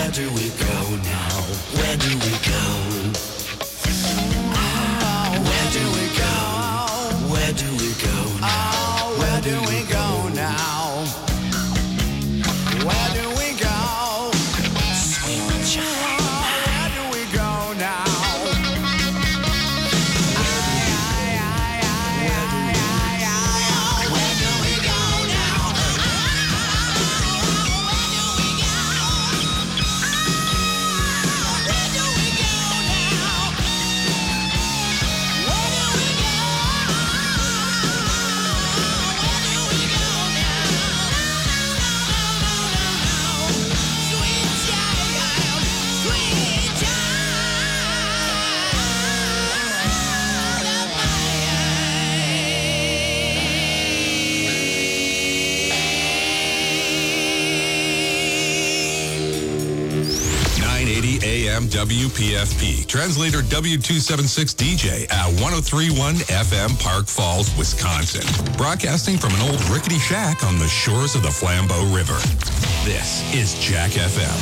Where do we go now? Where do we go? Where do we go? Where do we go now? Where do we go now? Where do we go? Sweet child, where do we go now? Where do we go now? WPFP. Translator W276 DJ at 1031 FM Park Falls, Wisconsin. Broadcasting from an old rickety shack on the shores of the Flambeau River. This is Jack FM.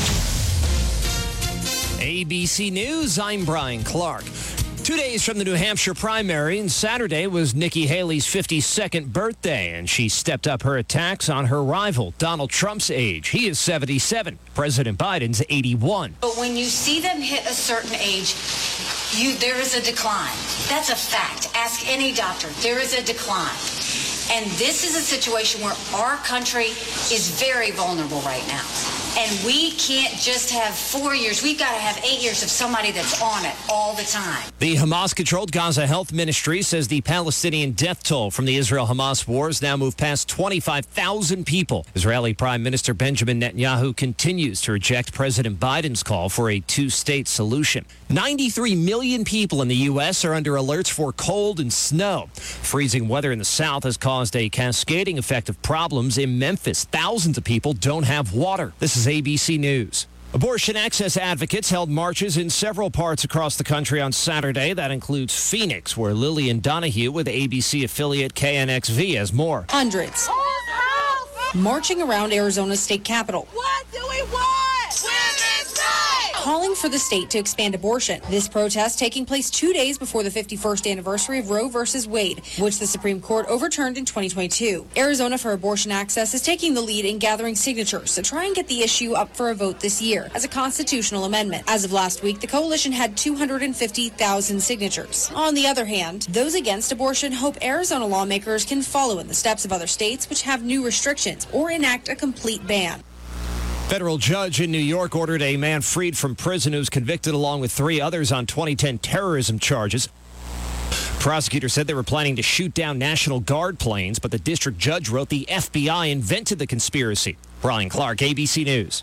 ABC News, I'm Brian Clark. 2 days from the New Hampshire primary, and Saturday was Nikki Haley's 52nd birthday, and she stepped up her attacks on her rival, Donald Trump's age. He is 77. President Biden's 81. But when you see them hit a certain age, there is a decline. That's a fact. Ask any doctor. There is a decline. And this is a situation where our country is very vulnerable right now. And we can't just have 4 years. We've got to have 8 years of somebody that's on it all the time. The Hamas-controlled Gaza Health Ministry says the Palestinian death toll from the Israel-Hamas war has now moved past 25,000 people. Israeli Prime Minister Benjamin Netanyahu continues to reject President Biden's call for a two-state solution. 93 million people in the U.S. are under alerts for cold and snow. Freezing weather in the south has caused a cascading effect of problems in Memphis. Thousands of people don't have water. This is ABC News. Abortion access advocates held marches in several parts across the country on Saturday. That includes Phoenix, where Lillian Donahue with ABC affiliate KNXV has more. Hundreds marching around Arizona's state capitol. What do we want? Women's rights! Calling for the state to expand abortion. This protest taking place 2 days before the 51st anniversary of Roe v. Wade, which the Supreme Court overturned in 2022. Arizona for Abortion Access is taking the lead in gathering signatures to try and get the issue up for a vote this year as a constitutional amendment. As of last week, the coalition had 250,000 signatures. On the other hand, those against abortion hope Arizona lawmakers can follow in the steps of other states which have new restrictions or enact a complete ban. Federal judge in New York ordered a man freed from prison who was convicted along with 3 others on 2010 terrorism charges. Prosecutors said they were planning to shoot down National Guard planes, but the district judge wrote the FBI invented the conspiracy. Brian Clark, ABC News.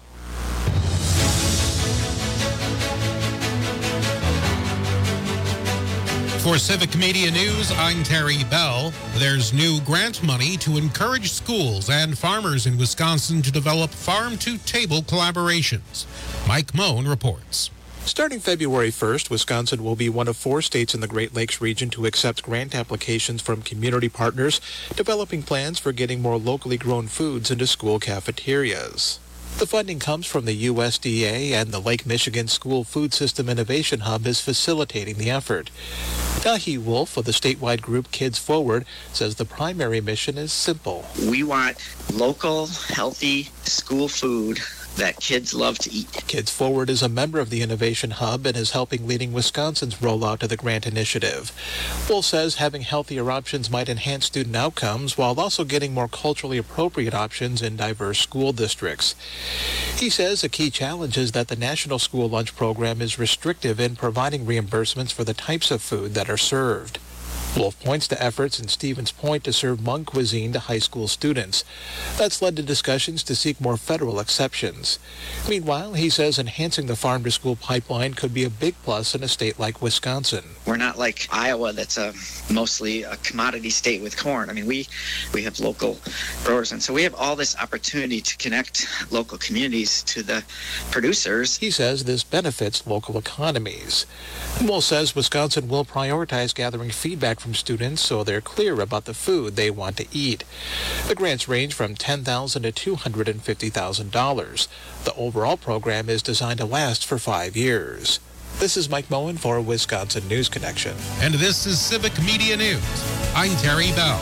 For Civic Media News, I'm Terry Bell. There's new grant money to encourage schools and farmers in Wisconsin to develop farm-to-table collaborations. Mike Moan reports. Starting February 1st, Wisconsin will be one of 4 states in the Great Lakes region to accept grant applications from community partners, developing plans for getting more locally grown foods into school cafeterias. The funding comes from the USDA, and the Lake Michigan School Food System Innovation Hub is facilitating the effort. Dahi Wolf of the statewide group Kids Forward says the primary mission is simple. We want local, healthy school food that kids love to eat. Kids Forward is a member of the Innovation Hub and is helping leading Wisconsin's rollout of the grant initiative. Wolf says having healthier options might enhance student outcomes while also getting more culturally appropriate options in diverse school districts. He says a key challenge is that the National School Lunch Program is restrictive in providing reimbursements for the types of food that are served. Wolf points to efforts in Stevens Point to serve Hmong cuisine to high school students. That's led to discussions to seek more federal exceptions. Meanwhile, he says enhancing the farm-to-school pipeline could be a big plus in a state like Wisconsin. We're not like Iowa, that's mostly a commodity state with corn. I mean, we have local growers, and so we have all this opportunity to connect local communities to the producers. He says this benefits local economies. Wolf says Wisconsin will prioritize gathering feedback from students so they're clear about the food they want to eat. The grants range from $10,000 to $250,000. The overall program is designed to last for 5 years. This is Mike Moen for Wisconsin News Connection. And this is Civic Media News. I'm Terry Bell.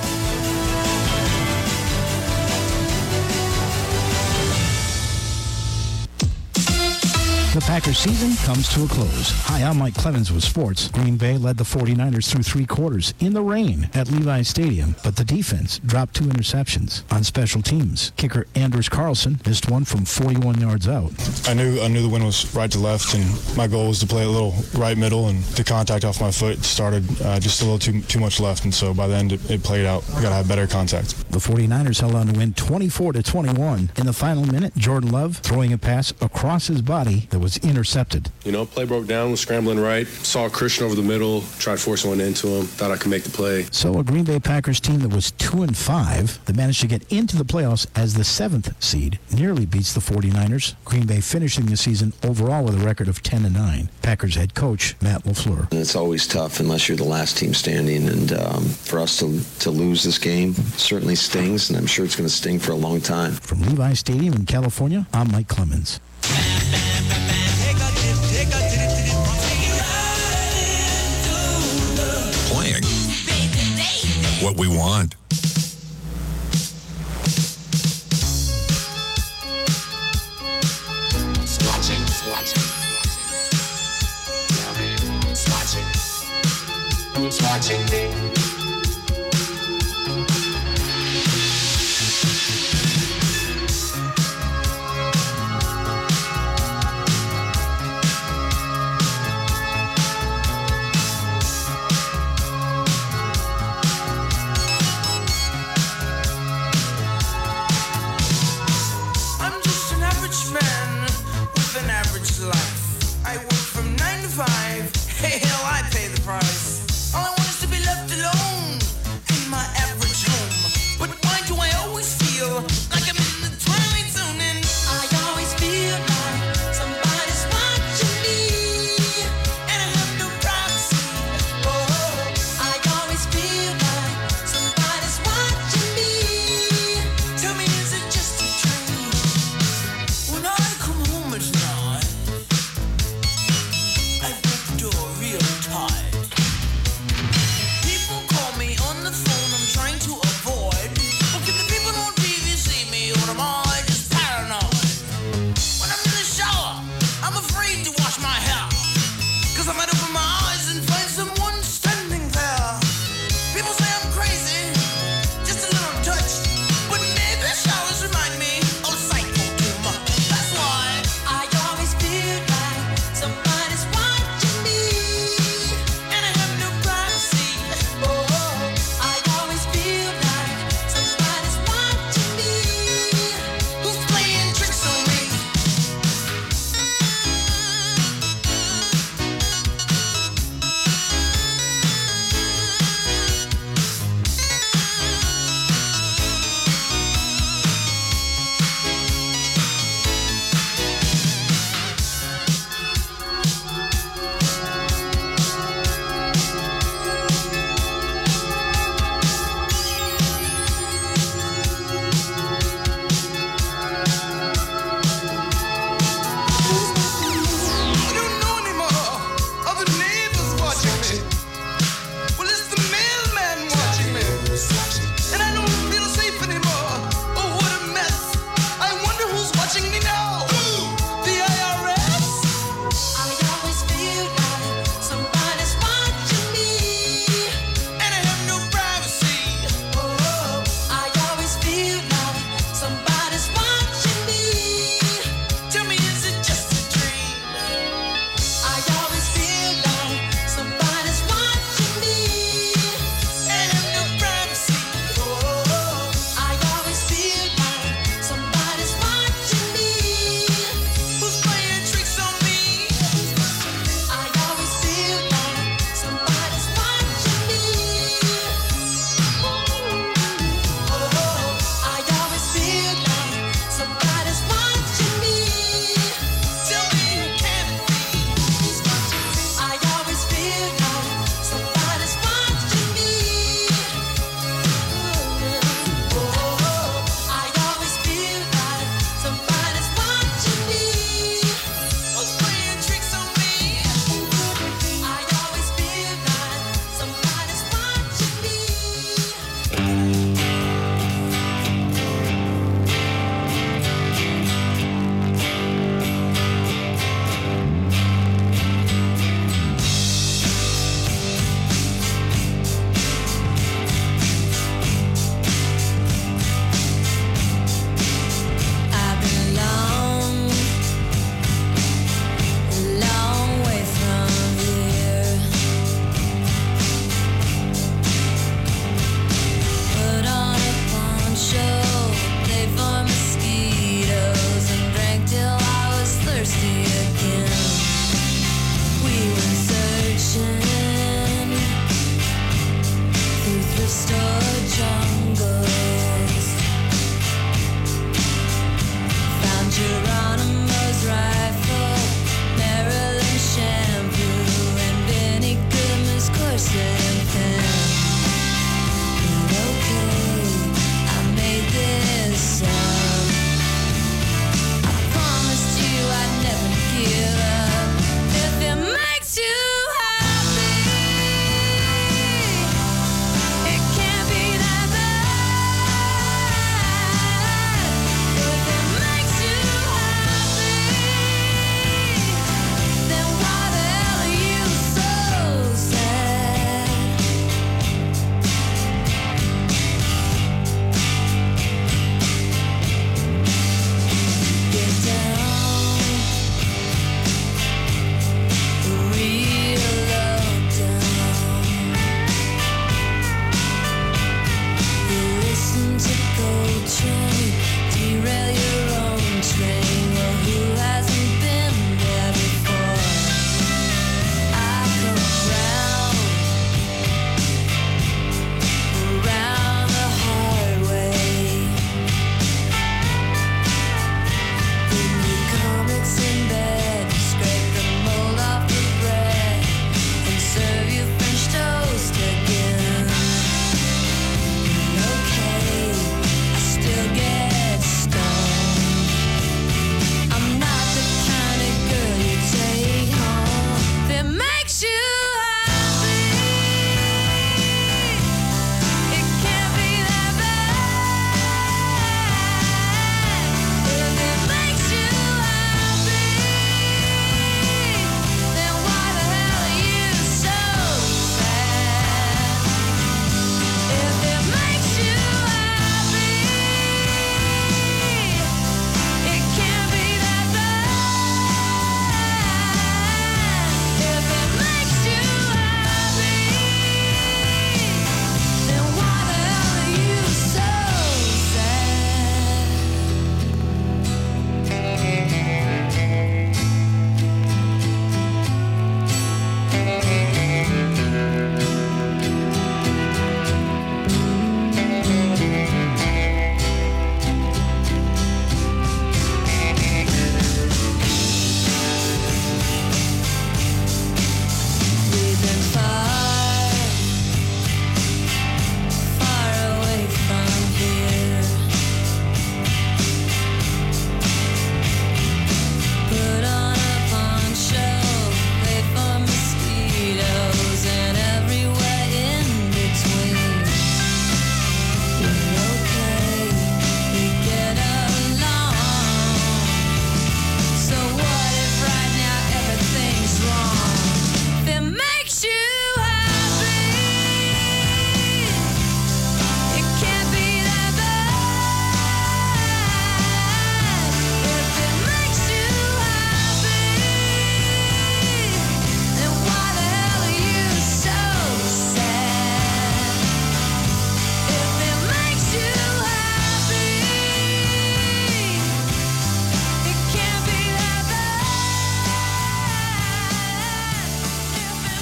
The Packers season comes to a close. Hi, I'm Mike Clemens with sports. Green Bay led the 49ers through 3 quarters in the rain at Levi's Stadium, but the defense dropped 2 interceptions. On special teams, kicker Anders Carlson missed one from 41 yards out. I knew the wind was right to left, and my goal was to play a little right middle, and the contact off my foot started just a little too much left, and so by the end it played out. We got to have better contact. The 49ers held on to win 24-21. In the final minute, Jordan Love throwing a pass across his body that was intercepted. Play broke down, was scrambling right, saw Christian over the middle, tried forcing one into him, thought I could make the play. So a Green Bay Packers team that was 2-5 that managed to get into the playoffs as the 7th seed nearly beats the 49ers. Green Bay finishing the season overall with a record of 10-9. Packers head coach Matt LaFleur. It's always tough unless you're the last team standing, and for us to lose this game certainly stings, and I'm sure it's going to sting for a long time. From Levi's Stadium in California, I'm Mike Clemens. Playing what we want. Watching me. Hey, hell, I pay the price. All I want is to be left alone.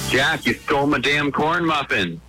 Jack, you stole my damn corn muffin.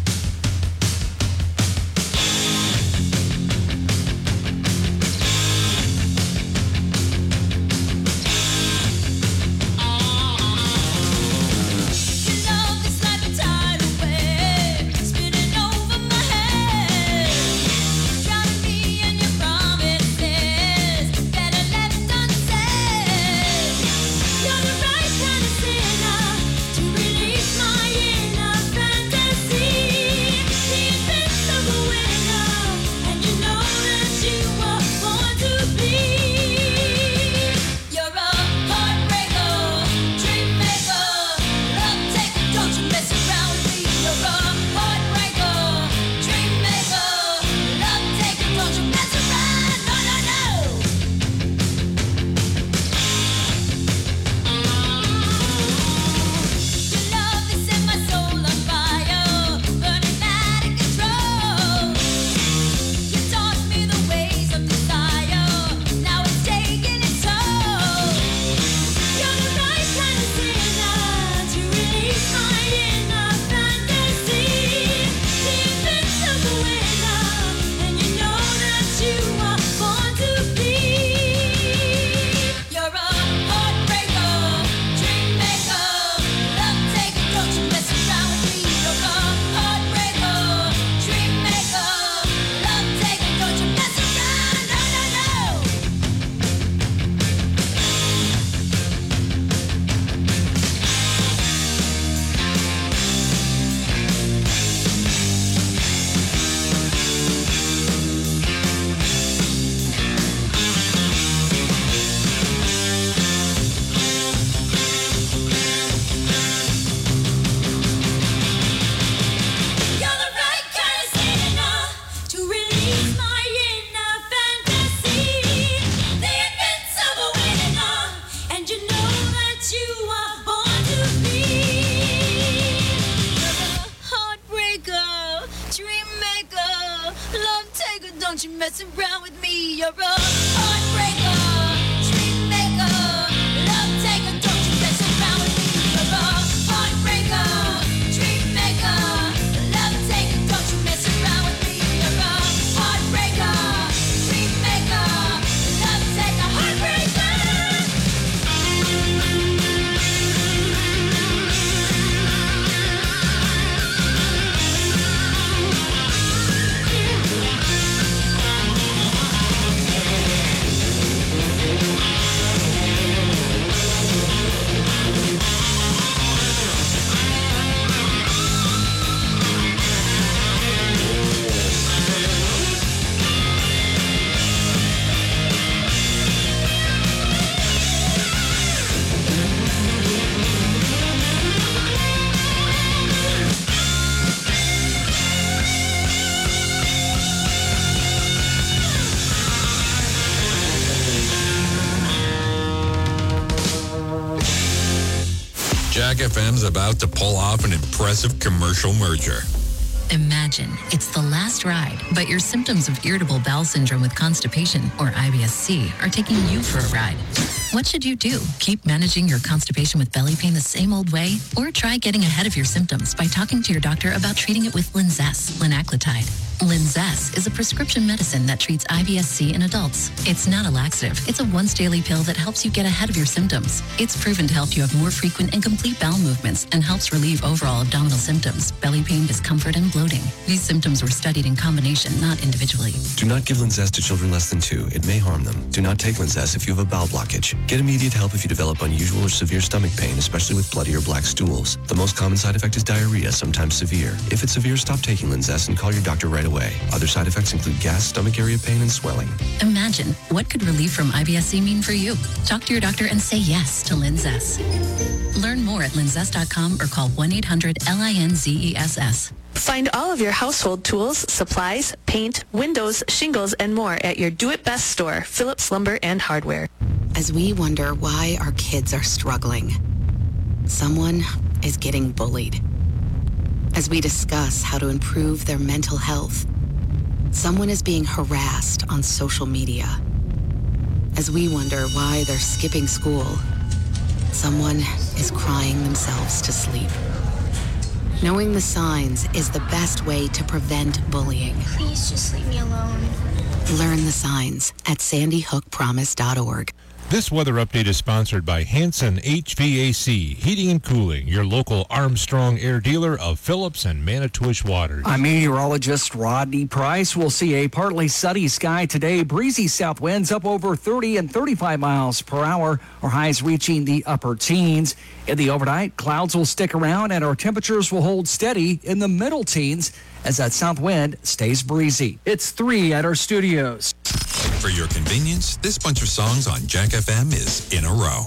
Don't you mess around with me, you're a heartbreaker, dream maker, love taker. Don't you mess around with me, you're a heartbreaker, dream maker, love taker. Don't you mess around with me, you're a heartbreaker, dream maker, love taker, heartbreaker. Jack FM's about to pull off an impressive commercial merger. Imagine it's the last ride, but your symptoms of irritable bowel syndrome with constipation, or IBS-C, are taking you for a ride. What should you do? Keep managing your constipation with belly pain the same old way? Or try getting ahead of your symptoms by talking to your doctor about treating it with Linzess, linaclotide. Linzess is a prescription medicine that treats IBS-C in adults. It's not a laxative. It's a once-daily pill that helps you get ahead of your symptoms. It's proven to help you have more frequent and complete bowel movements and helps relieve overall abdominal symptoms, belly pain, discomfort, and bloating. These symptoms were studied in combination, not individually. Do not give Linzess to children less than 2. It may harm them. Do not take Linzess if you have a bowel blockage. Get immediate help if you develop unusual or severe stomach pain, especially with bloody or black stools. The most common side effect is diarrhea, sometimes severe. If it's severe, stop taking Linzess and call your doctor right away. Other side effects include gas, stomach area pain, and swelling. Imagine, what could relief from IBS-C mean for you? Talk to your doctor and say yes to Linzess. Learn more at linzess.com or call 1-800-LINZESS. Find all of your household tools, supplies, paint, windows, shingles, and more at your do-it-best store, Phillips Lumber and Hardware. As we wonder why our kids are struggling, someone is getting bullied. As we discuss how to improve their mental health, someone is being harassed on social media. As we wonder why they're skipping school, someone is crying themselves to sleep. Knowing the signs is the best way to prevent bullying. Please just leave me alone. Learn the signs at sandyhookpromise.org. This weather update is sponsored by Hanson HVAC, Heating and Cooling, your local Armstrong air dealer of Phillips and Manitowish waters. I'm meteorologist Rodney Price. We'll see a partly sunny sky today. Breezy south winds up over 30 and 35 miles per hour. Our highs reaching the upper teens. In the overnight, clouds will stick around and our temperatures will hold steady in the middle teens as that south wind stays breezy. It's 3 at our studios. For your convenience, this bunch of songs on Jack FM is in a row.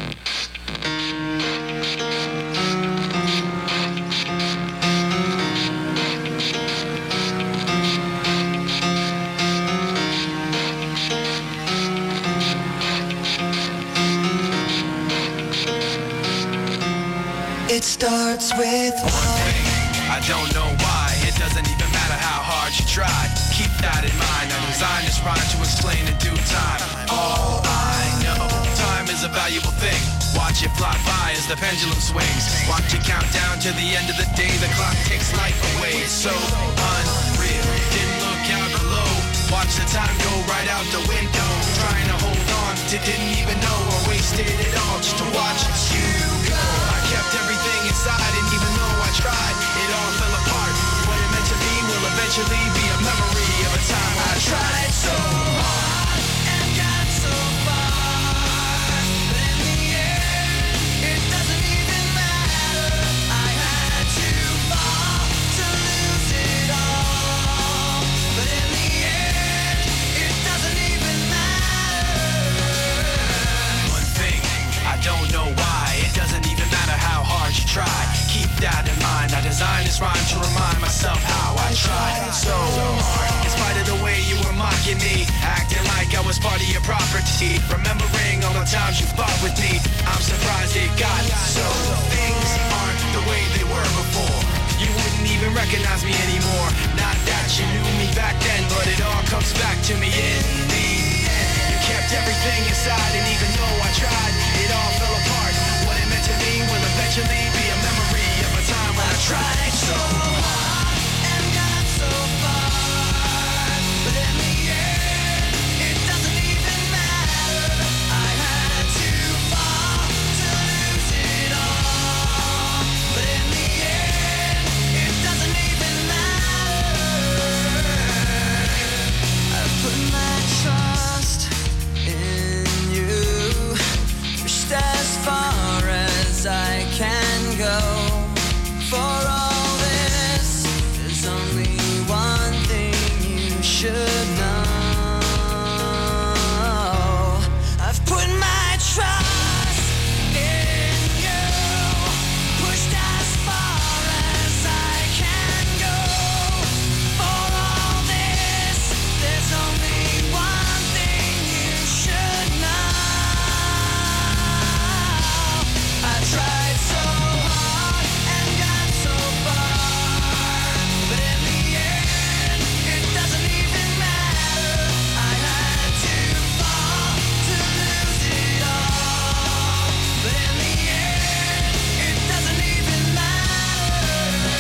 It starts with one thing. I don't know why. It doesn't even matter how hard you try. Keep that in mind. I designed this rhyme to explain in due time. All I know, time is a valuable thing. Watch it fly by as the pendulum swings. Watch it count down to the end of the day. The clock takes life away. It's so unreal. Didn't look out below. Watch the time go right out the window. Trying to hold on to didn't even know or wasted it all just to watch you go. I kept everything inside and even though I tried, it all fell apart. What it meant to be will eventually be a memory of a time I tried so hard and got so far. But in the end, it doesn't even matter. I had to fall to lose it all. But in the end, it doesn't even matter. One thing, I don't know why. It doesn't even matter how hard you try. Keep that in mind. I designed this rhyme to remind myself how I tried so hard. In spite of the way you were mocking me, acting like I was part of your property. Remembering all the times you fought with me, I'm surprised it got so. Things aren't the way they were before. You wouldn't even recognize me anymore. Not that you knew me back then, but it all comes back to me in the end. You kept everything inside, and even though I tried, it all fell apart. What it meant to me will eventually be a memory of a time when I tried so hard and got so far. But in the end, it doesn't even matter. I had to fall to lose it all. But in the end, it doesn't even matter. I put my trust in you, pushed as far as I can go. For all this, there's only one thing you should know. I've put my trust in you, pushed as far as I can go. For all this, there's only one thing you should know. I tried so hard and got so far, but in the end, it doesn't even matter. I had to fall to lose it all, but in the end, it doesn't even matter.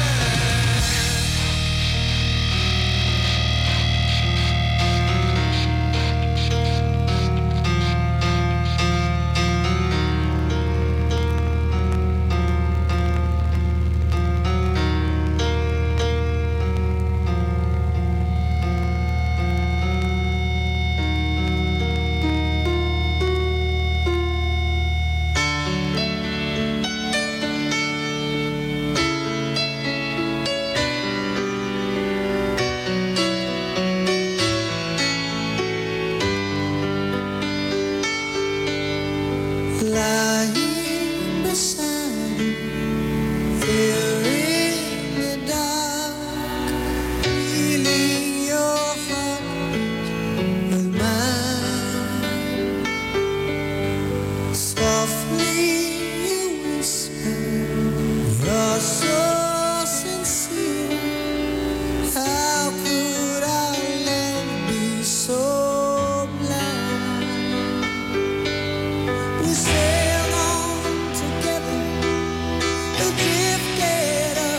Lying beside you, fearing the dark, feeling your heart with mine. Softly you whisper, you're so sincere. How could our love be so blind? We sail on together, drifted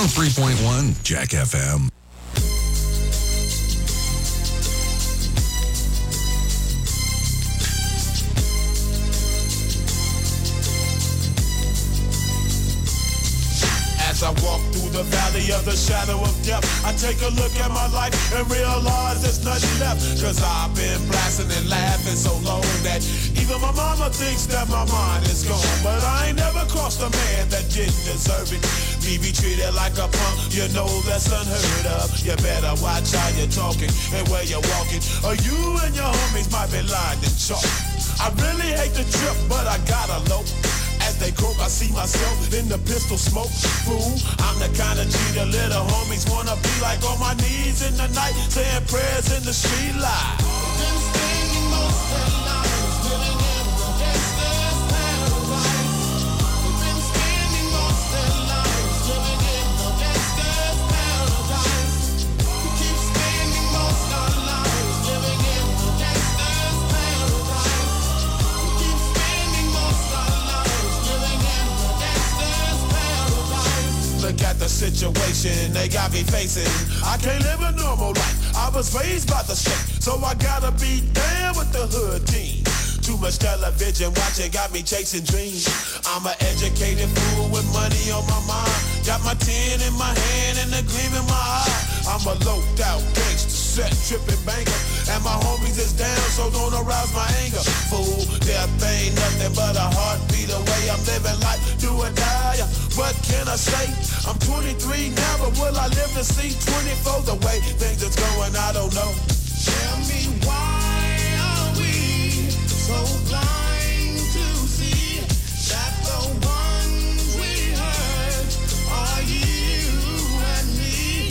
103.1 Jack FM. As I walk through the valley of the shadow of death, I take a look at my life and realize there's nothing left. Cause I've been blasting and laughing so long that even my mama thinks that my mind is gone. But I ain't never crossed a man that didn't deserve it. Me be treated like a punk, you know that's unheard of. You better watch how you're talking and where you're walking, or you and your homies might be lined in chalk. I really hate the trip, but I gotta low. As they croak, I see myself in the pistol smoke. Fool, I'm the kind of G the little homies wanna be like, on my knees in the night, saying prayers in the street light. Been spending most of their lives living in the gangster's paradise. We've been spending most of their lives living in the gangster's paradise. We keep spending most of our lives living in the gangster's paradise. We keep spending most of our lives. Look at the situation they got me facing. I can't live a normal life. I was raised by the state, so I gotta be down with the hood team. Too much television watching got me chasing dreams. I'm an educated fool with money on my mind. Got my 10 in my hand and a gleam in my eye. I'm a loped out gangster, set tripping banker, and my homies is down, so don't arouse my anger. Fool, death ain't nothing but a heartbeat away. I'm living life, do or die. What can I say? I'm 23 now, but will I live to see 24? The way things is going, I don't know. Tell me why are we so blind to see that the ones we hurt are you and me?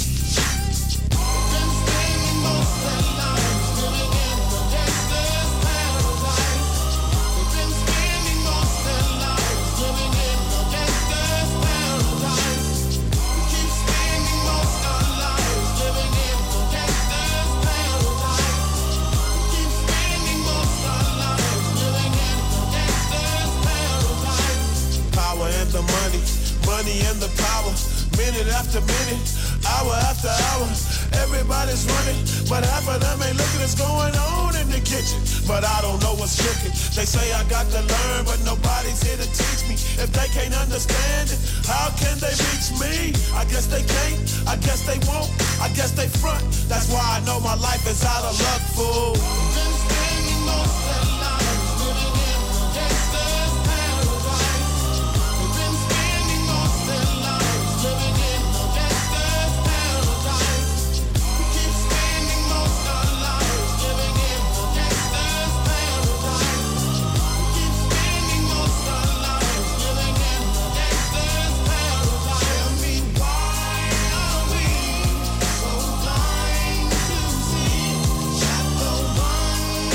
We've been spending most of our lives living in the gangster's paradise. We've been spending most of our lives living in the gangster's paradise. We keep spending most of our lives living in the gangster's paradise. We keep spending most of our lives living in the gangster's paradise. Power and the money, money and the power. Minute after minute, hour after hour, everybody's running, but half of them ain't looking what's going on in the kitchen. But I don't know what's cooking. They say I got to learn, but nobody's here to teach me. If they can't understand it, how can they reach me? I guess they can't, I guess they won't, I guess they front. That's why I know my life is out of luck, fool. Been spending most of their lives living in the gangster's paradise. We've been spending most of their lives living in the gangster's paradise. We keep spending most of our lives living in the gangster's paradise. We keep spending most of our lives living in the gangster's paradise. Tell me why are we so blind to see that the ones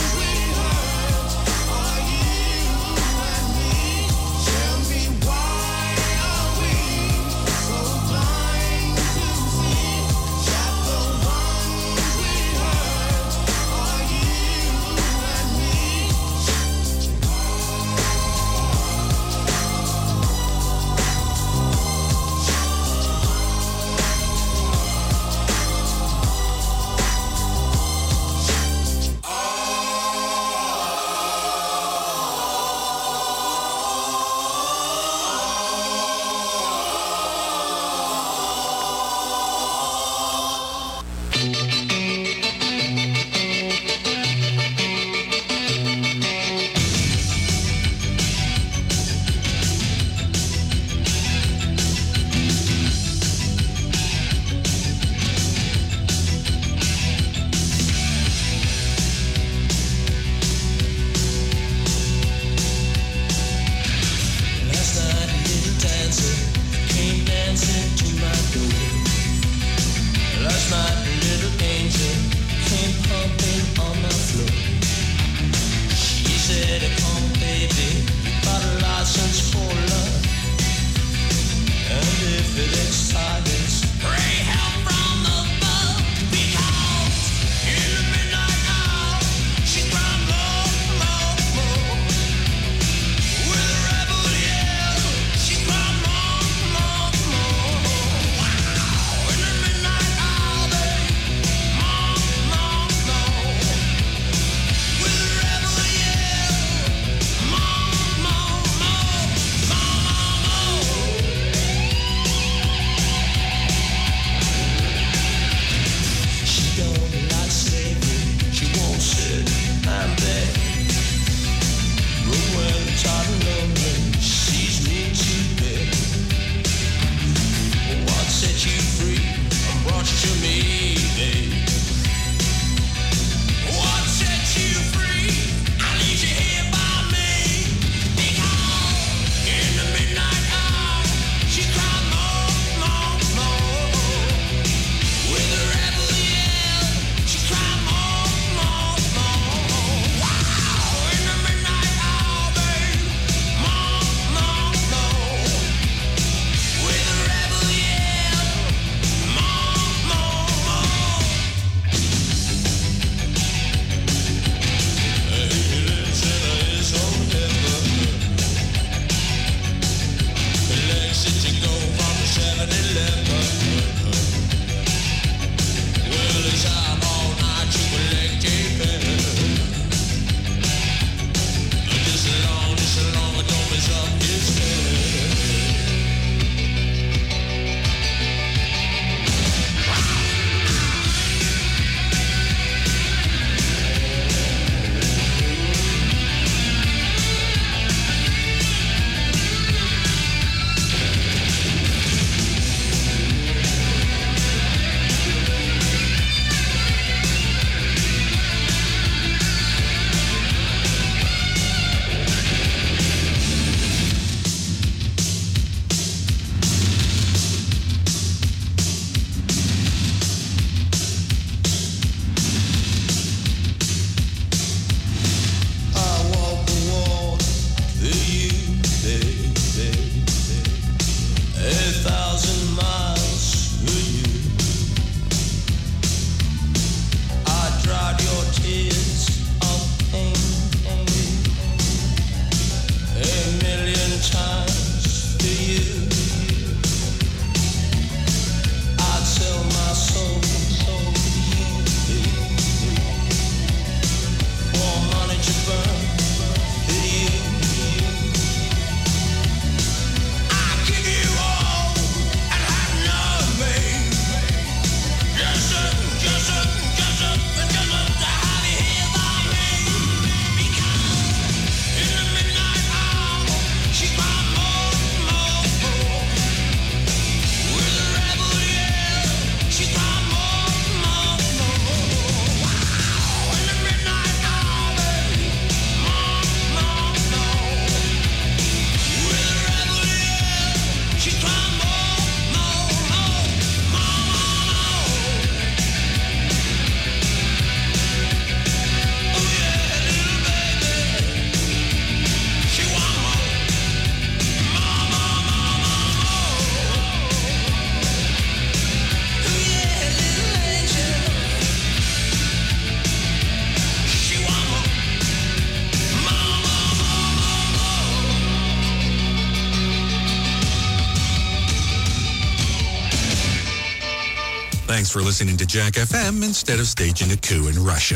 Thanks for listening to Jack FM instead of staging a coup in Russia.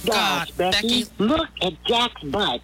Gosh, Becky, look at Jack's butt.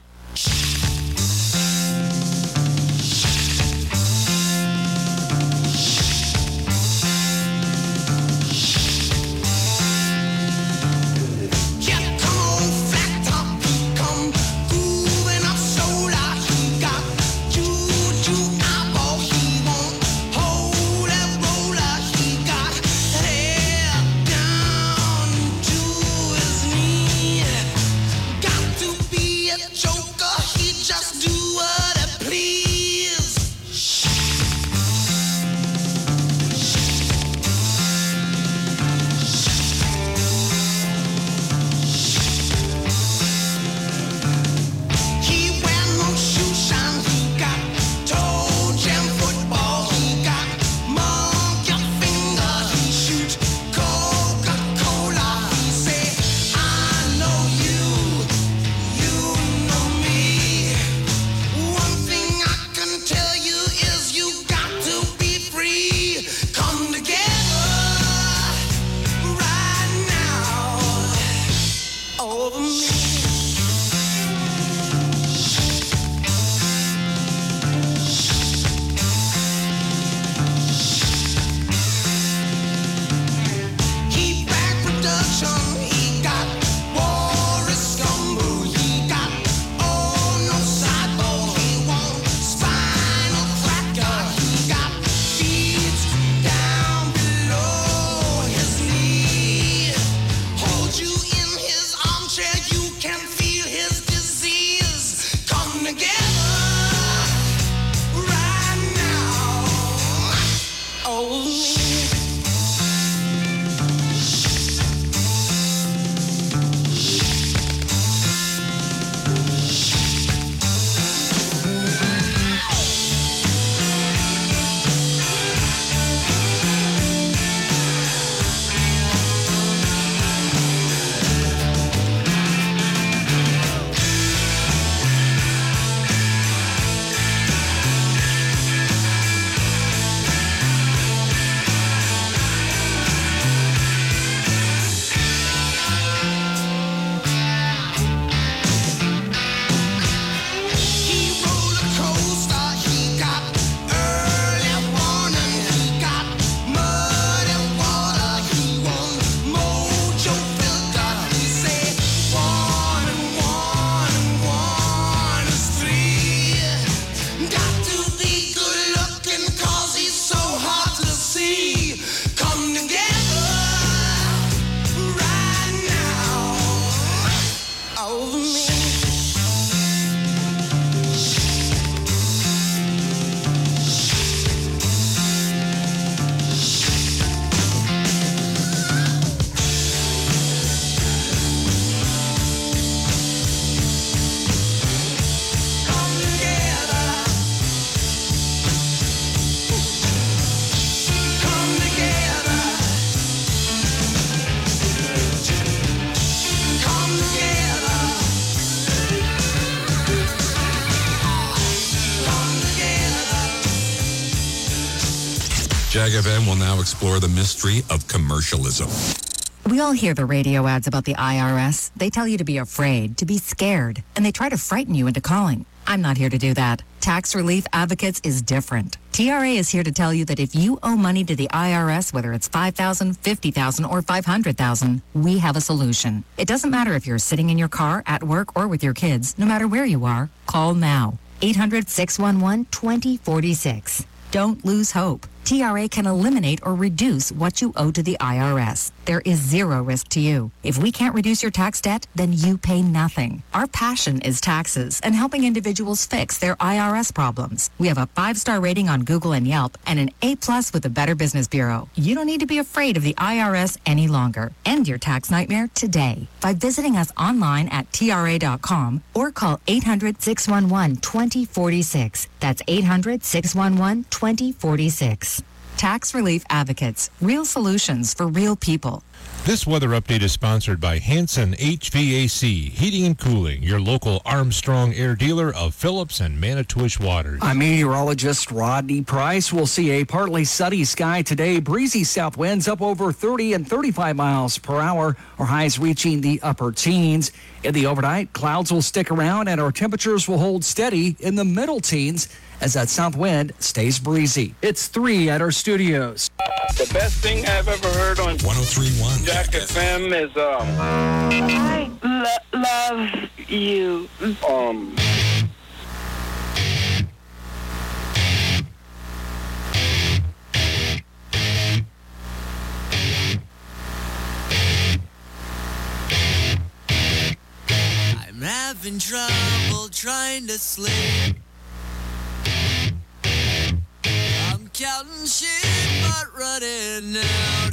Jag FM will now explore the mystery of commercialism. We all hear the radio ads about the IRS. They tell you to be afraid, to be scared, and they try to frighten you into calling. I'm not here to do that. Tax Relief Advocates is different. TRA is here to tell you that if you owe money to the IRS, whether it's $5,000, $50,000, or $500,000, we have a solution. It doesn't matter if you're sitting in your car, at work, or with your kids. No matter where you are, call now. 800-611-2046. Don't lose hope. TRA can eliminate or reduce what you owe to the IRS. There is zero risk to you. If we can't reduce your tax debt, then you pay nothing. Our passion is taxes and helping individuals fix their IRS problems. We have a 5-star rating on Google and Yelp and an A+ with the Better Business Bureau. You don't need to be afraid of the IRS any longer. End your tax nightmare today by visiting us online at TRA.com or call 800-611-2046. That's 800-611-2046. Tax Relief Advocates. Real solutions for real people. This weather update is sponsored by Hanson HVAC, Heating and Cooling, your local Armstrong Air dealer of Phillips and Manitowish waters. I'm meteorologist Rodney Price. We'll see a partly sunny sky today. Breezy south winds up over 30 and 35 miles per hour. Our highs reaching the upper teens. In the overnight, clouds will stick around and our temperatures will hold steady in the middle teens as that south wind stays breezy. It's 3 at our studios. The best thing I've ever heard on 103.1 Jack FM is I love you. I'm having trouble trying to sleep. I'm counting sheep but running out.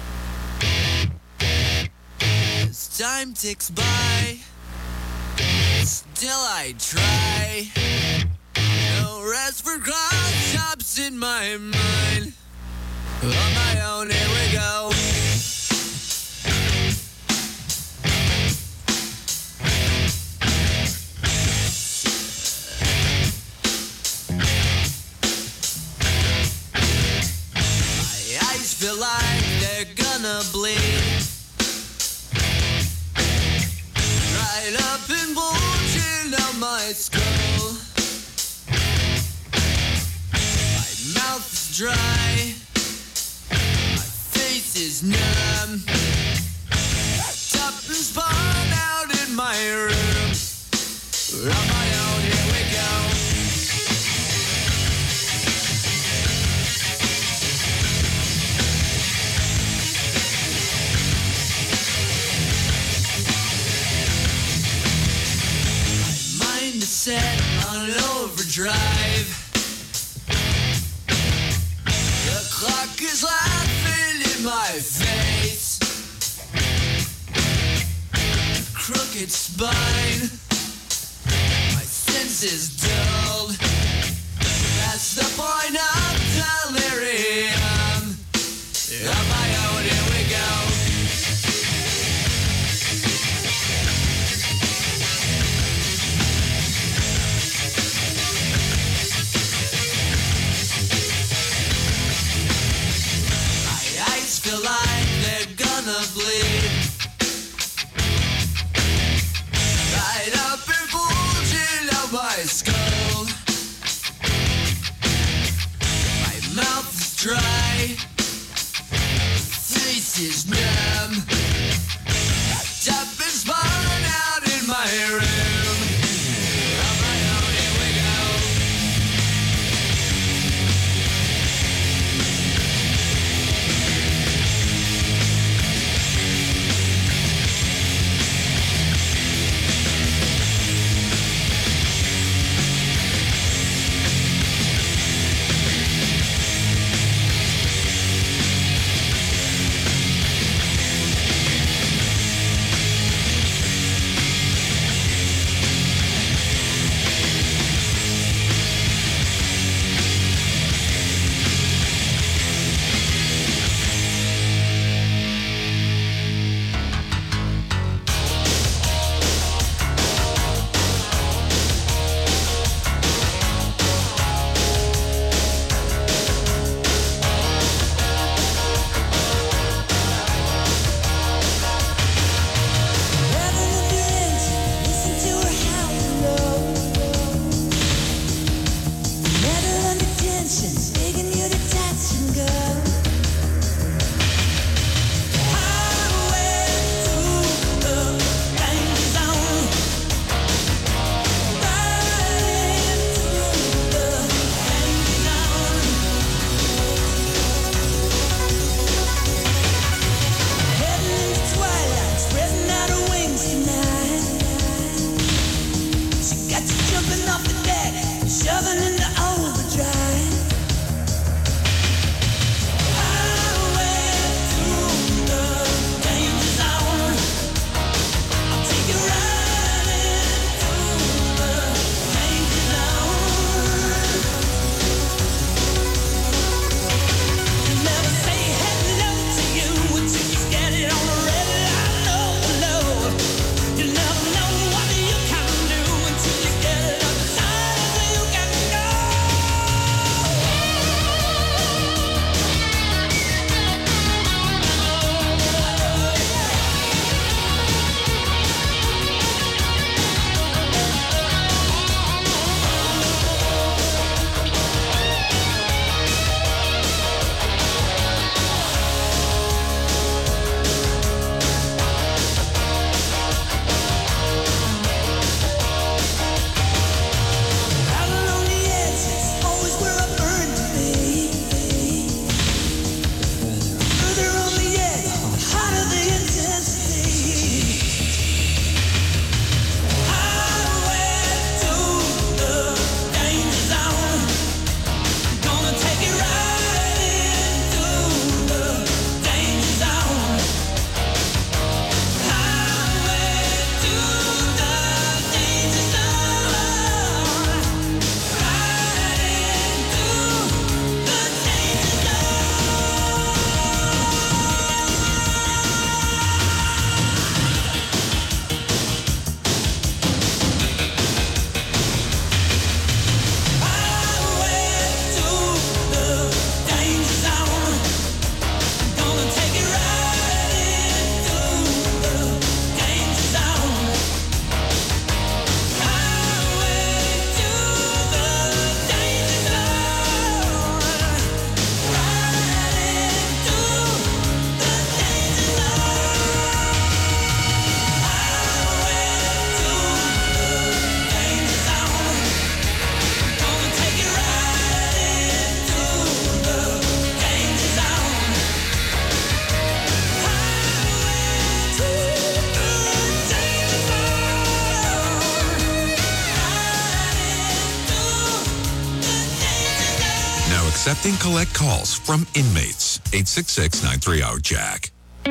As time ticks by, still I try. No rest for cross chops in my mind. On my own, here we go. Feel like they're gonna bleed right up and bulging out my skull. My mouth is dry, my face is numb. Up and spun out in my room. On my own, here we go. Set on overdrive. The clock is laughing in my face. Crooked spine, my senses dulled. That's the point of delirium. On my own, here we go. Feel like they're gonna bleed right up and bulging out my skull. My mouth is dry, face is numb. Wrapped up and spun out in my room. On my own, here we go. Get it accepting collect calls from inmates. 866-930-JACK.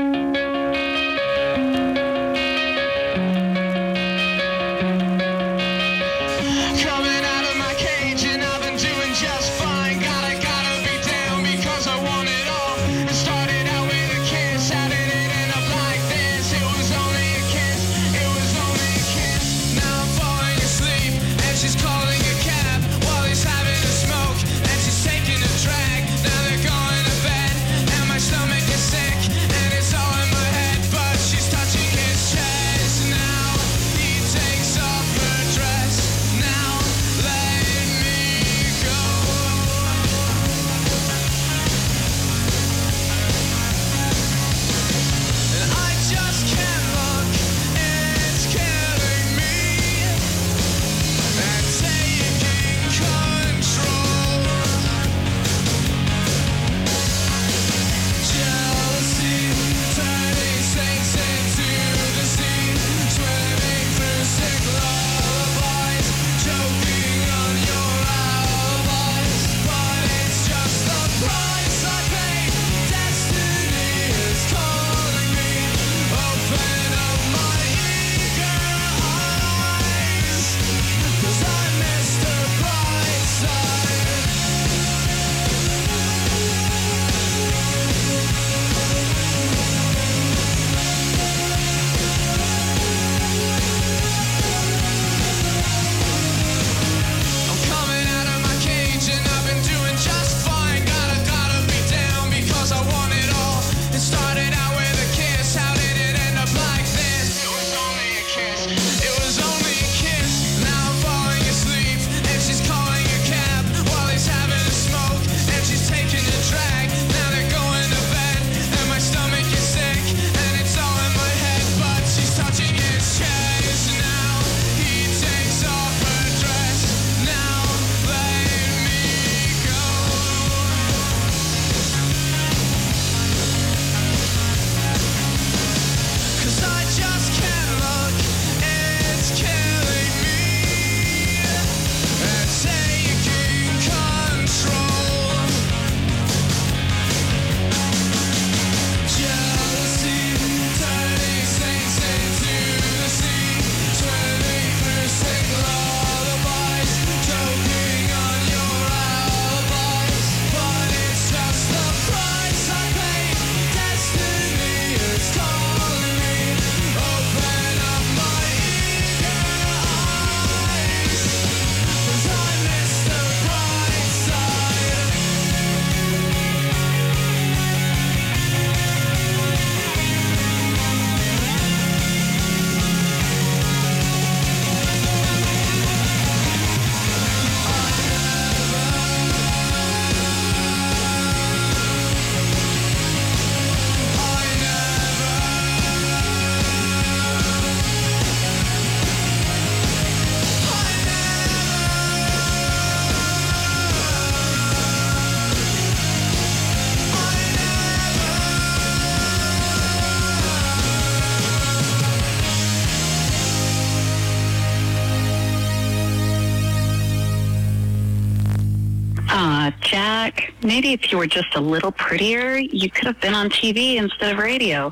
Jack, maybe if you were just a little prettier, you could have been on TV instead of radio.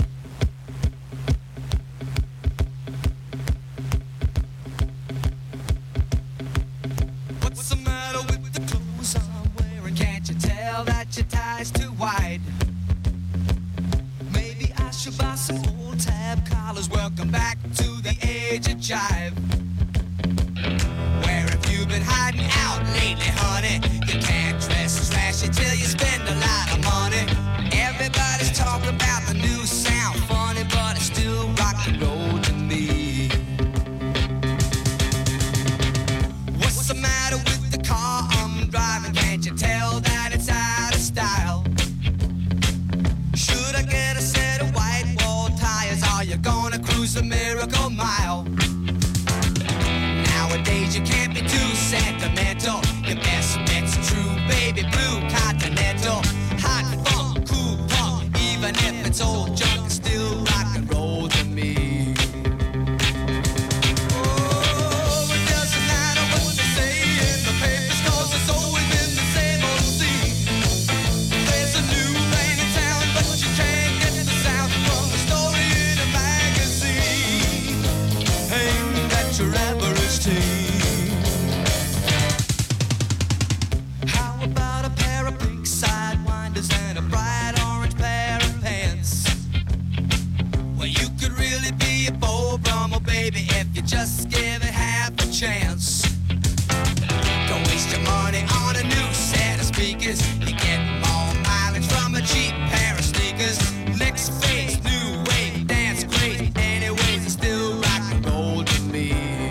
What's the matter with the clothes I'm wearing? Can't you tell that your tie's too wide? Maybe I should buy some old tab collars. Welcome back to the age of jive. Where have you been hiding out lately, honey? You can't dress as flashy till you spend a lot of money. Everybody's talking about the new sound, funny, but it's still rock and roll to me. What's the matter with the car I'm driving? Can't you tell that it's out of style? Should I get a set of white wall tires? Are you gonna cruise the Miracle Mile? Nowadays you can't be too sentimental. Your best bet's true, baby blue continental. Hot funk, cool punk, even if it's old junk, it's still rock and roll to me. Oh, it doesn't matter what they say in the papers, 'cause it's always been the same old scene. chance. Don't waste your money on a new set of speakers. You get more mileage from a cheap pair of sneakers. Next phase, new wave, dance craze. Anyways, it's still rock and roll to me.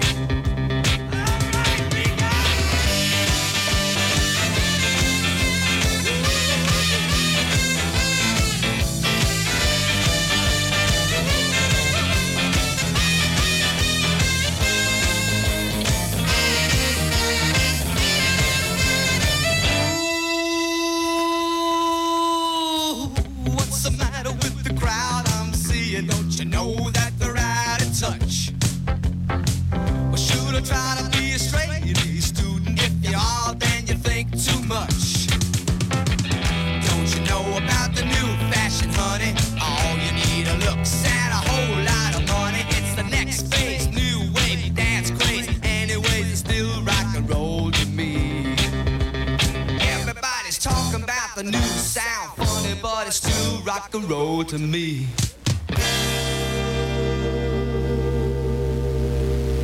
What's the matter with the crowd I'm seeing? Don't you know that they're out of touch? Well, should I try to be a straight A student? If you are, then you think too much. Don't you know about the new fashion, honey? All you need are looks and a whole lot of money. It's the next phase, new wave, dance craze. Anyways, it's still rock and roll to me. Everybody's talking about the new sound, funny, but it's still rock and roll to me.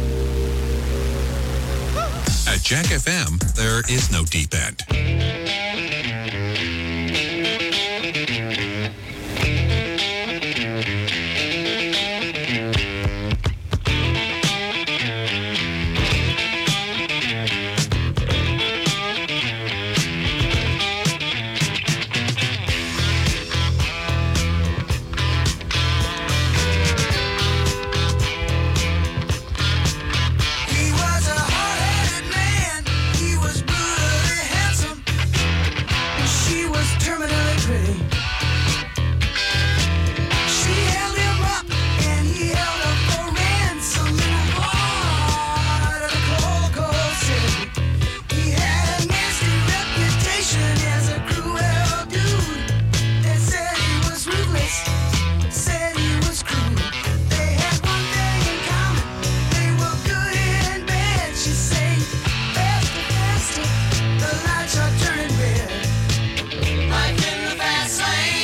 At Jack FM, there is no deep end.